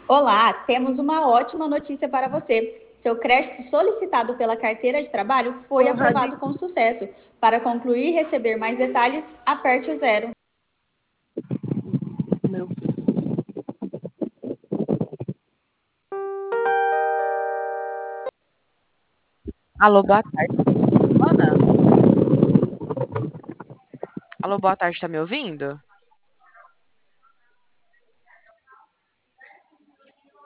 Olá, temos uma ótima notícia para você. Seu crédito solicitado pela carteira de trabalho foi Conrad, aprovado com sucesso. Para concluir e receber mais detalhes, aperte o zero. meu. Alô, boa tarde, Ana. Alô, boa tarde, tá me ouvindo?